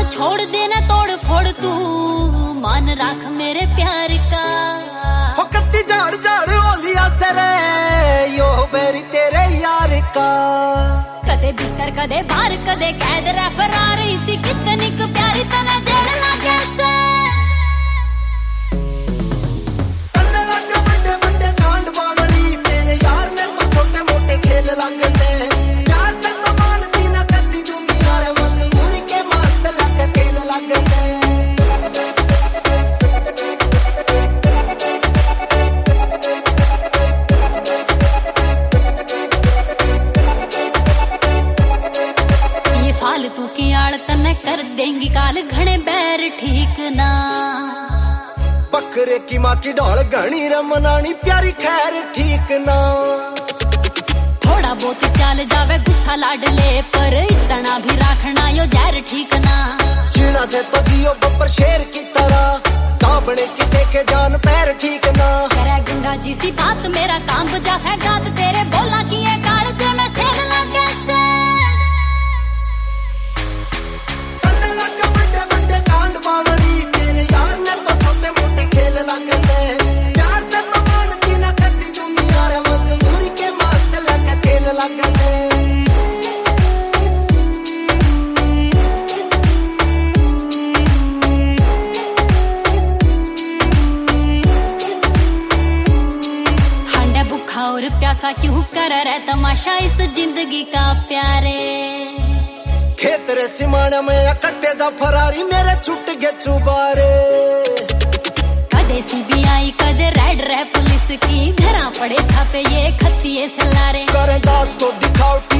छोड़ देना तोड़ फोड़ तू मान राख मेरे प्यार का। हो कत्ती झाड़ झाड़ ओलिया सरे यो बेरी तेरे यार का। कदे भीतर कदे बाहर कदे कैद रह फरार इसी कितनी को प्यारी तना जेल लागे से। करने लगे बड़े बड़े कांड बावड़ी तेरे यार ने तो छोटे मोटे खेल लगे से। प्यार से तो मानती ना करती दुनिया रे मजबूरी के मार से लगे तेल लगे से। फालतू की आड़ तने कर देंगी काल घने बैर ठीक ना। बकरे की माँ की ढोल घनी रमनानी प्यारी खैर ठीक ना। थोड़ा बहुत चाल जावे गुस्सा लाडले पर इतना भी राखना यो जहर ठीक ना। जीना से तो जियो बब्बर शेर की तरह काबने किसे के जान पैर ठीक ना। करे गंगा जी सी बात मेरा काम बजा है गात तेरे बोला की ये काल जे में सेल लगे से। बावड़ी तेरे यार ने तो छोटे मोटे खेल लगे से। प्यार से तो मानती ना करती दुनिया रे मजबूरी के मार से लगे तेल लगे से। हंडे भूखा और प्यासा क्यों कर रहे तमाशा इस जिंदगी का प्यारे। खेत रे सिमाना में कट्टे जा फरारी मेरे छुट गए चुबारे। कदे सीबीआई कदे रेड रे पुलिस की धरा पड़े छापे ये खत्ती सलारे। करे दांत तो दिखाओ